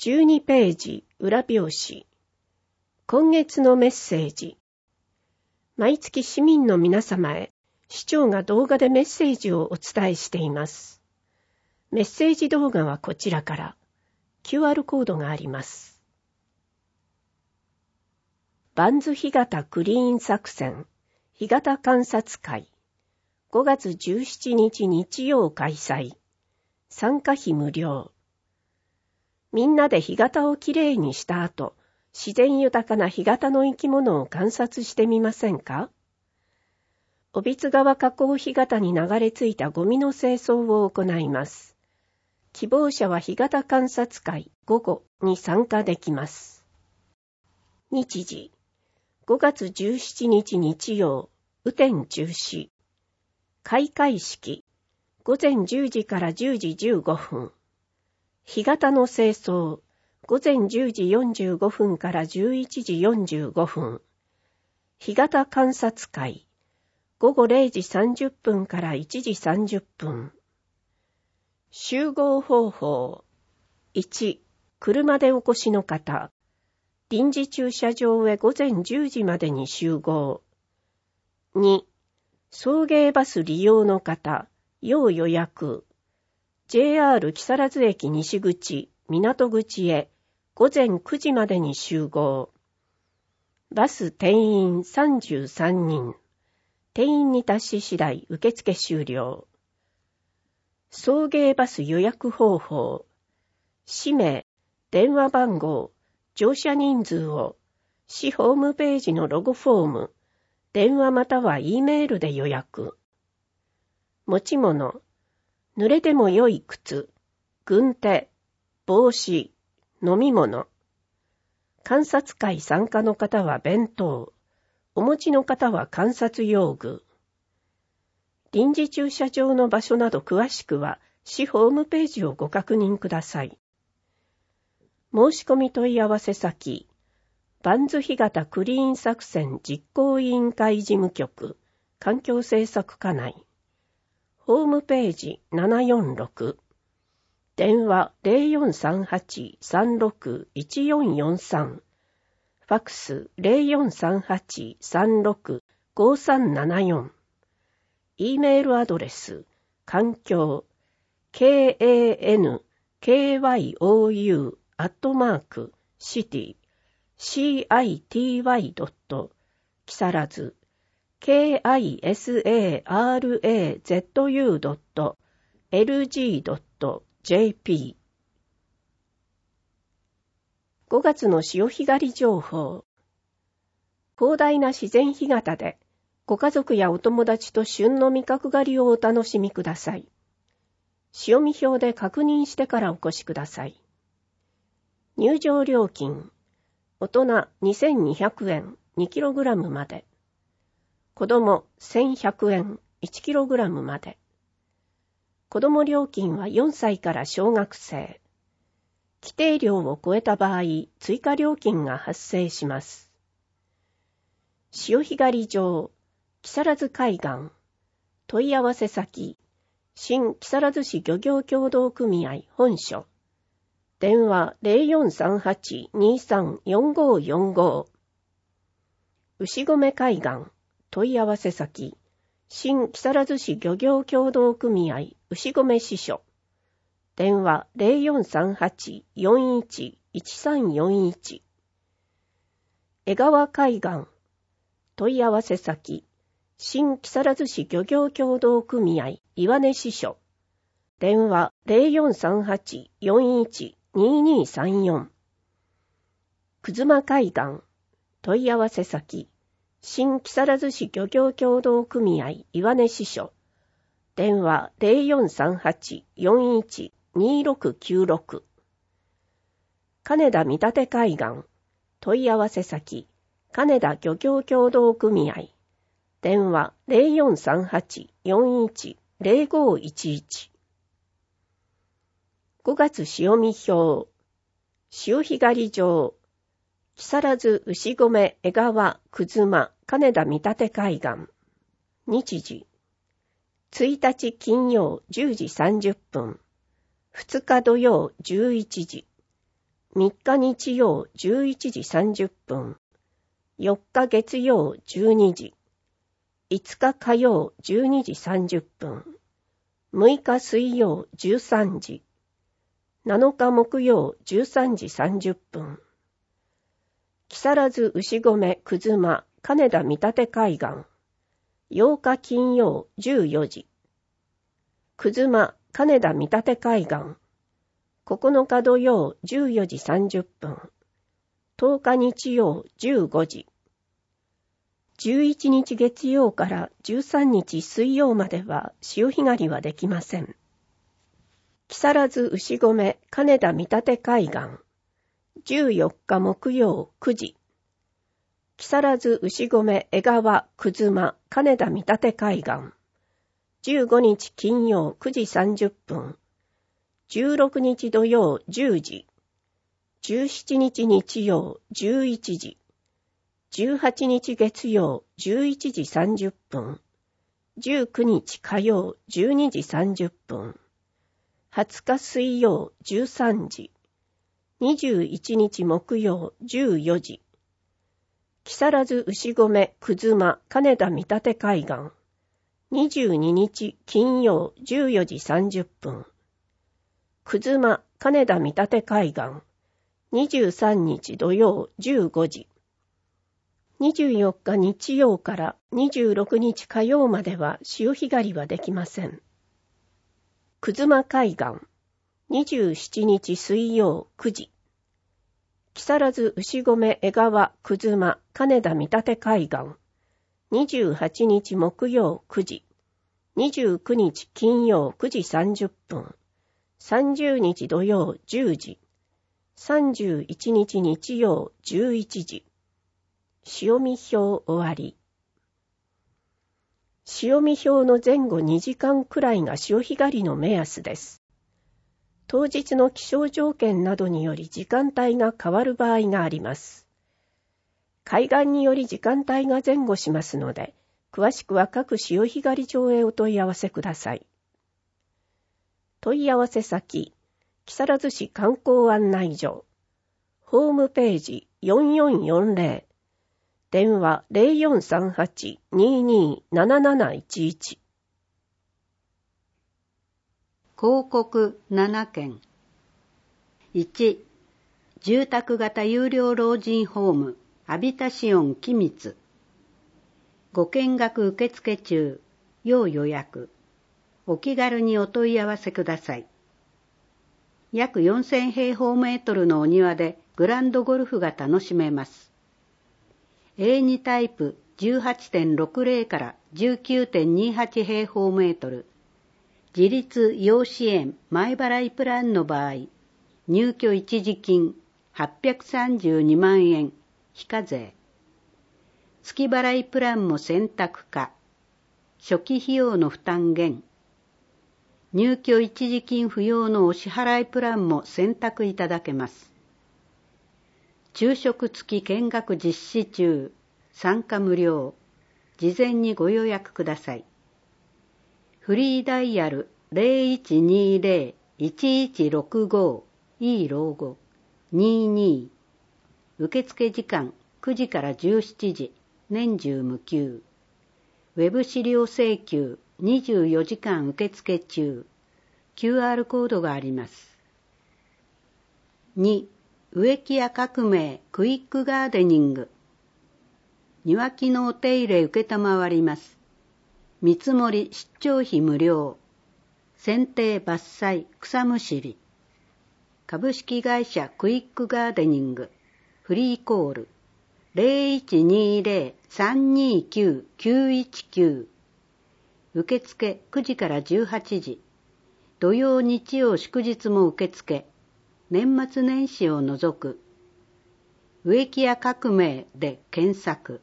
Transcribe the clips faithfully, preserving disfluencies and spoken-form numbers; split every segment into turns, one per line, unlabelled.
じゅうにページ裏表紙。今月のメッセージ。毎月市民の皆様へ、市長が動画でメッセージをお伝えしています。メッセージ動画はこちらから キューアール コードがあります。バンズ干潟クリーン作戦干潟観察会ごがつじゅうしちにち日曜開催。参加費無料。みんなで干潟をきれいにした後、自然豊かな干潟の生き物を観察してみませんか？小櫃川河口干潟に流れ着いたゴミの清掃を行います。希望者は干潟観察会午後に参加できます。日時ごがつじゅうしちにち日曜、雨天中止。開会式ごぜんじゅうじからじゅうじじゅうごふん。干潟の清掃ごぜんじゅうじよんじゅうごふんからじゅういちじよんじゅうごふん。干潟観察会ごごれいじさんじゅっぷんからいちじさんじゅっぷん。集合方法いち、車でお越しの方。臨時駐車場へごぜんじゅうじまでに集合。に、送迎バス利用の方、要予約。ジェイアール 木更津駅西口、港口へごぜんくじまでに集合。バス定員さんじゅうさんにん。定員に達し次第受付終了。送迎バス予約方法。氏名、電話番号、乗車人数を市ホームページのロゴフォーム、電話または E メールで予約。持ち物、濡れても良い靴、軍手、帽子、飲み物。観察会参加の方は弁当、お持ちの方は観察用具。臨時駐車場の場所など詳しくは市ホームページをご確認ください。申し込み問い合わせ先、バンズ干潟クリーン作戦実行委員会事務局、環境政策課内。ホームページななよんろく。電話 ゼロよんさんはち さんろく いちよんよんさん。ファックス ゼロよんさんはち さんろく ごさんななよん。E メールアドレス、環境、ケーエーエヌケーワイオーユー アットマーク、シティ、シーアイティーワイ ドット、木更津、ケーアイエスエーアールエーゼットユー ドット、エルジー ドット、ジェーピー。ごがつの潮干狩り情報。広大な自然干潟で、ご家族やお友達と旬の味覚狩りをお楽しみください。潮見表で確認してからお越しください。入場料金、大人にせんにひゃくえん にキログラム まで。子供せんひゃくえん いちキログラム まで。子供料金はよんさいから小学生。規定量を超えた場合、追加料金が発生します。潮干狩り場、木更津海岸。問い合わせ先、新木更津市漁業協同組合本所。電話 ゼロよんさんはち にさん よんごよんご。牛込海岸。問い合わせ先、新木更津市漁業協同組合牛込支所。電話 ゼロよんさんはち よんいち いちさんよんいち。江川海岸。問い合わせ先、新木更津市漁業協同組合岩根支所。電話 ゼロよんさんはち よんいち ににさんよん。久妻海岸。問い合わせ先、新木更津市漁業協同組合岩根支所。電話 ゼロよんさんはち よんいち にろくきゅうろく。金田見立海岸。問い合わせ先、金田漁業協同組合。電話 ゼロよんさんはち よんいち ゼロごいちいち。ごがつ潮見表。潮干狩り場。木更津牛込江川久妻金田見立海岸。日時。ついたち金曜じゅうじさんじゅっぷん。ふつか土曜じゅういちじ。 みっか日曜じゅういちじさんじゅっぷん、よっか月曜じゅうにじ、いつか火曜じゅうにじさんじゅっぷん、むいか水曜じゅうさんじ、なのか木曜じゅうさんじさんじゅっぷん、木更津牛込くずま金田見立海岸、ようか金曜じゅうよじ、くずま金田見立海岸、ここのか土曜じゅうよじさんじゅっぷん、とおか日曜じゅうごじ、じゅういちにち月曜からじゅうさんにち水曜までは潮干狩りはできません。木更津牛込金田見立海岸、じゅうよっか木曜くじ、木更津牛込江川くずま金田見立海岸、じゅうごにち金曜くじさんじゅっぷん、じゅうろくにち土曜じゅうじ、じゅうしちにち日曜じゅういちじ、じゅうはちにち月曜じゅういちじさんじゅっぷん、じゅうくにち火曜じゅうにじさんじゅっぷん、はつか水曜じゅうさんじ、にじゅういちにち木曜じゅうよじ、木更津牛込くずま金田見立海岸、にじゅうににち金曜じゅうよじさんじゅっぷん、くずま金田見立海岸、にじゅうさんにち土曜じゅうごじ、にじゅうよっか日曜からにじゅうろくにち火曜までは潮干狩りはできません。くずま海岸、にじゅうしちにち水曜くじ、木更津牛込江川くずま金田見立海岸、にじゅうはちにち木曜くじ、にじゅうくにち金曜くじさんじゅっぷん、さんじゅうにち土曜じゅうじ、さんじゅういちにち日曜じゅういちじ。潮見表終わり。潮見表の前後にじかんくらいが潮干狩りの目安です。当日の気象条件などにより時間帯が変わる場合があります。海岸により時間帯が前後しますので、詳しくは各潮干狩り場へお問い合わせください。問い合わせ先、木更津市観光案内所、ホームページよんよんよんゼロ、電話 ゼロよんさんはち にーにーなななないちいち。
広告ななけん。いち、住宅型有料老人ホームアビタシオン君津。ご見学受付中、要予約。お気軽にお問い合わせください。約よんせんへいほうメートルのお庭でグランドゴルフが楽しめます。エーに タイプ じゅうはちてんろくゼロ から じゅうきゅうてんにはち 平方メートル。自立養子縁前払いプランの場合、入居一時金はっぴゃくさんじゅうにまんえん、非課税。月払いプランも選択可。初期費用の負担減。入居一時金不要のお支払いプランも選択いただけます。昼食付き見学実施中、参加無料。事前にご予約ください。フリーダイヤル ゼロいちにゼロ いちいちろくご いい老後にじゅうに。受付時間くじからじゅうしちじ、年中無休。ウェブ資料請求にじゅうよじかん受付中。キューアール コードがあります。に、植木屋革命クイックガーデニング。庭木のお手入れ受けたまわります。見積もり出張費無料。剪定伐採草むしり。株式会社クイックガーデニング。フリーコール ゼロいちにゼロ さんにきゅう きゅういちきゅう。受付くじからじゅうはちじ。土曜日曜祝日も受付。年末年始を除く。植木屋革命で検索。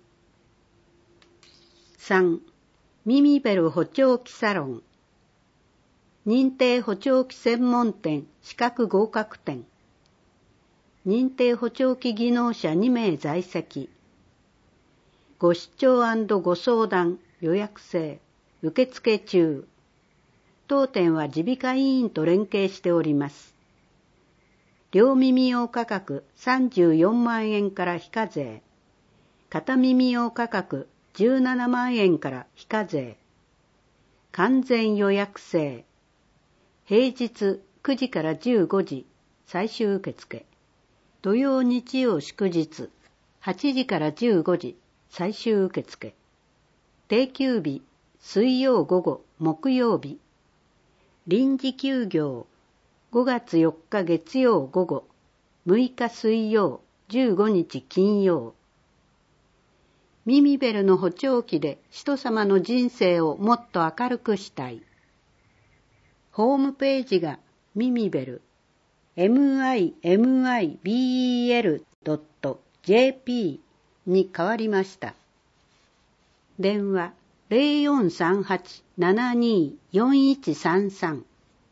さん、ミミベル補聴器サロン。認定補聴器専門店資格合格店。認定補聴器技能者にめい在籍。ご視聴&ご相談予約制受付中。当店は耳鼻科医院と連携しております。 両耳用価格さんじゅうよんまんえんから非課税。片耳用価格じゅうななまんえんから非課税。完全予約制。平日くじからじゅうごじ最終受付。土曜日曜祝日はちじからじゅうごじ最終受付。定休日水曜午後木曜日。臨時休業ごがつよっか月曜午後、むいか水曜、じゅうごにち金曜。ミミベルの補聴器で人様の人生をもっと明るくしたい。ホームページがミミベル、ミミベル ドット ジェーピー に変わりました。電話ゼロよんさんはち ななによんいちさんさん。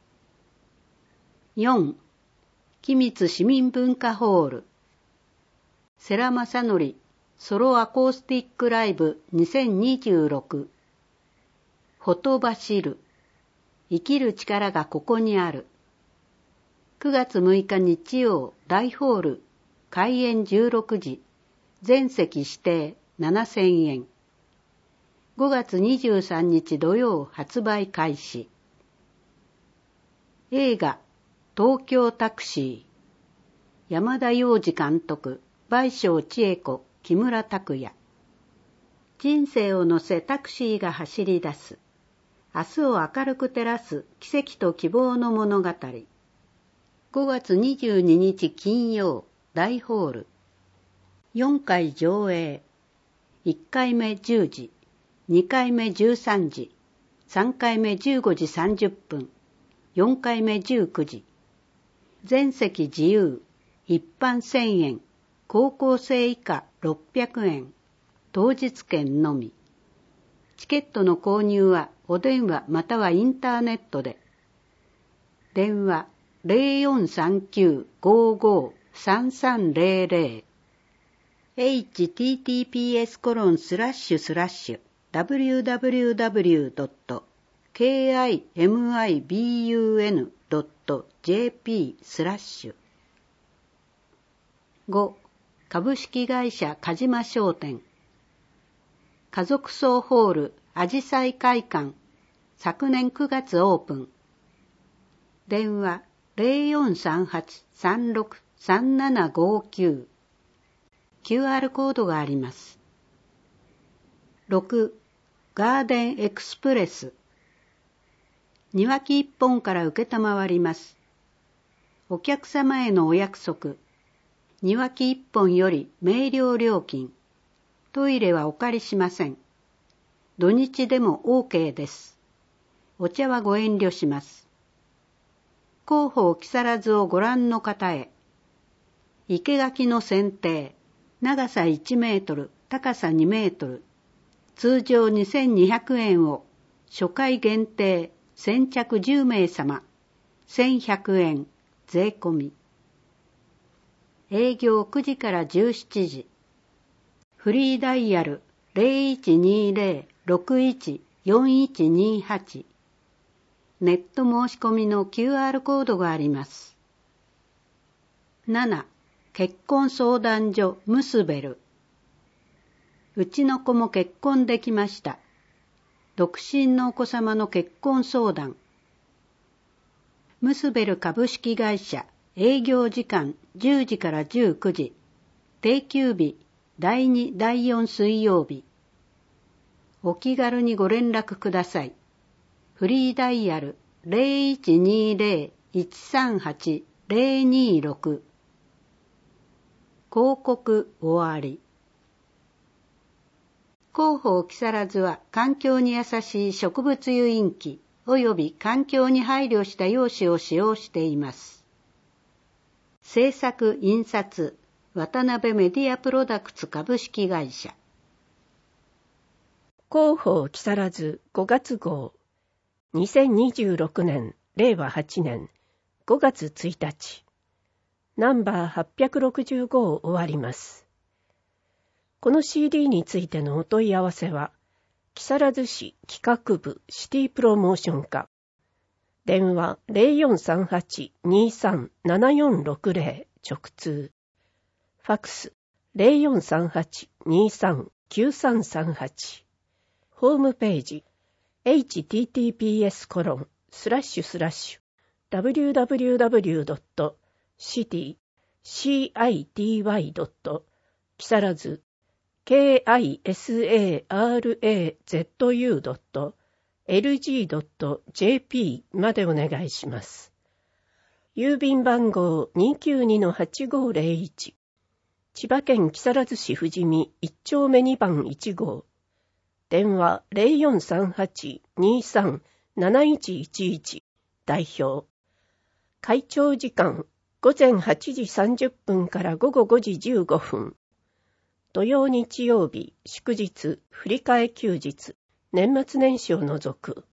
よん. 君津市民文化ホール世良正則ソロアコースティックライブにせんにじゅうろくほとばしる生きる力がここにあるくがつむいか日曜大ホール開演じゅうろくじ全席指定ななせんえんごがつにじゅうさんにち土曜発売開始映画東京タクシー山田洋次監督倍賞千恵子木村拓哉人生を乗せタクシーが走り出す明日を明るく照らす奇跡と希望の物語ごがつにじゅうににち金曜大ホールよんかい上映いっかいめじゅうじにかいめじゅうさんじさんかいめじゅうごじさんじゅっぷんよんかいめじゅうくじ全席自由、一般せんえん、高校生以下ろっぴゃくえん、当日券のみ。チケットの購入はお電話またはインターネットで。電話ゼロよんさんきゅう ごーごー さんさんゼロゼロ エイチティーティーピーエス コロンスラッシュスラッシュ ダブリューダブリューダブリュー ドット ケーアイエムアイビーユーエヌ ドット ジェーピー スラッシュご. 株式会社鹿島商店家族葬ホールあじさい会館昨年くがつオープン電話ゼロよんさんはち さんろく さんななごきゅう キューアール コードがありますろく. ガーデンエクスプレス庭木一本から受けたまわりますお客様へのお約束庭木一本より明瞭料金トイレはお借りしません土日でも オーケー ですお茶はご遠慮します広報木更津をご覧の方へ生垣の剪定長さいちメートル高さにメートル通常にせんにひゃくえんを初回限定先着じゅうめいさませんひゃくえん税込み営業くじからじゅうしちじフリーダイヤル ゼロいちにゼロ ろくいち よんいちにはちネット申し込みの キューアール コードがありますなな. 結婚相談所ムスベルうちの子も結婚できました独身のお子様の結婚相談ムスベル株式会社営業時間じゅうじからじゅうくじ定休日だいにだいよん水曜日お気軽にご連絡くださいフリーダイヤル ゼロいちにゼロ いちさんはち ゼロにろく 広告終わり広報木更津は環境に優しい植物油印機及び環境に配慮した用紙を使用しています制作印刷渡辺メディアプロダクツ株式会社
広報木更津ごがつ号にせんにじゅうろくねんれいわはちねんごがつついたちナンバーはっぴゃくろくじゅうごを終わりますこの シーディー についてのお問い合わせは木更津市企画部シティプロモーション課電話 ゼロよんさんはち にさん ななよんろくゼロ 直通。ファックス ゼロよんさんはち にさん きゅうさんさんはち。ホームページ エイチティーティーピーエスコロンスラッシュスラッシュダブリューダブリューダブリュードットシティシーアイティーワイドット木更津 ケーアイエスエーアールエーゼットユードットエルジードットジェーピー までお願いします。郵便番号 にきゅうにのはちごーゼロいち 千葉県木更津市富士見いち丁目にばんいち号。電話 ゼロよんさんはち にさん なないちいちいち 代表。開庁時間午前はちじさんじゅっぷんから午後ごじじゅうごふん。土曜日曜日祝日振り替え休日年末年始を除く。